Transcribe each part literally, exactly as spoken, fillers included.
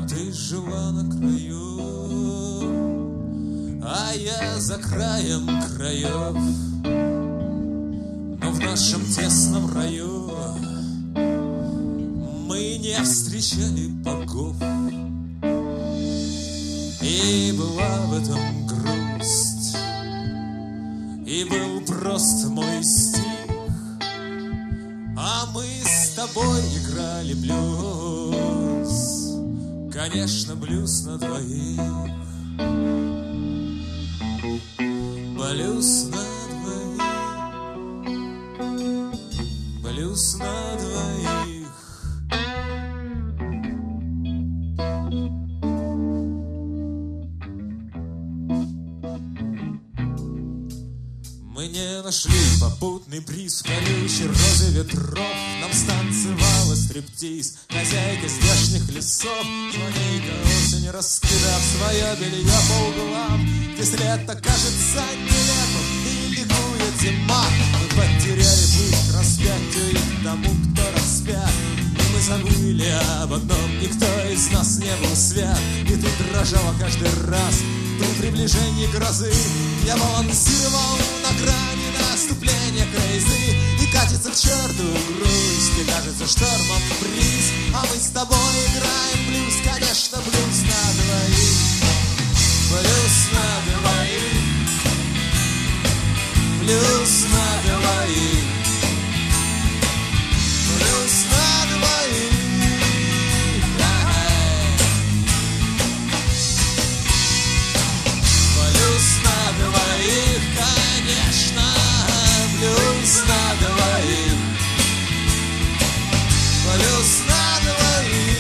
Ты жила на краю, а я за краем краев. Но в нашем тесном раю мы не встречали богов. И была в этом грусть, и был прост мой стих, а мы с тобой играли блюз. Конечно, блюз на двоих, блюз на двоих, блюз на двоих. Мы не нашли попутный приз в колючей розе ветров. Нам станцевала стриптиз хозяйка здешних лесов, злодейка осень, раскидав свое белье по углам. Здесь лето кажется нелепым и ликует зима. Мы потеряли путь к распятию и к тому, кто распят. И мы забыли об одном: никто из нас не был свят. И ты дрожала каждый раз при приближении грозы. Я балансировал на грани наступления крейзы. И катится к черту грусть, и кажется штормом приз. А мы с тобой играем блюз, конечно, блюз на двоих. Блюз на двоих, блюз на двоих, блюз на двоих. Блюз на двоих, конечно, блюз на двоих, блюз на двоих.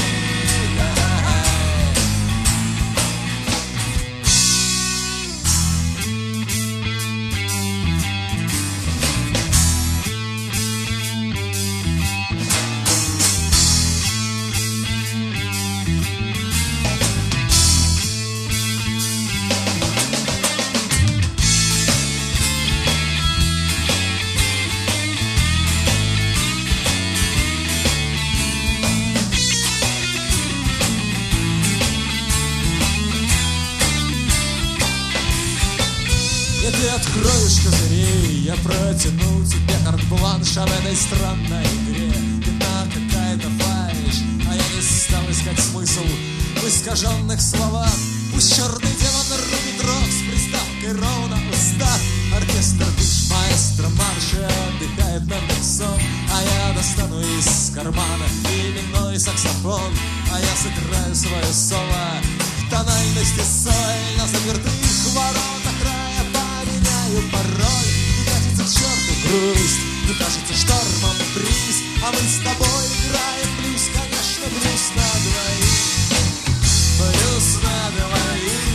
Откроешь козырей, я протяну тебе карт-бланш в этой странной игре. Видна какая-то фальшь, а я не стал искать смысл в искаженных словах. Пусть черный демон рубит рог с приставкой роу на устах. Оркестр бич, маэстро марша отдыхает над лицом, а я достану из кармана именной саксофон. А я сыграю свое соло в тональности соль на запертых воротах рая. Пароль, и катится к черту грусть, и кажется штормом бриз. А мы с тобой играем блюз, конечно, блюз на двоих, блюз на двоих,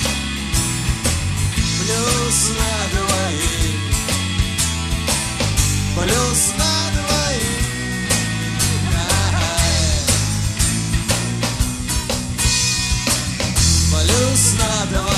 блюз на двоих, блюз на двоих. Блюз на двоих.